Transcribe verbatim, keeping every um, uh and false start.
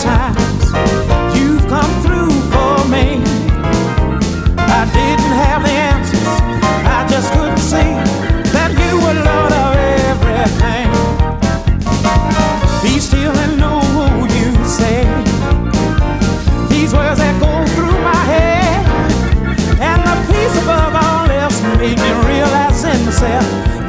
times you've come through for me. I didn't have the answers, I just couldn't see that you were Lord of everything. Be still and know who you say. These words that go through my head, and the peace above all else made me realize in myself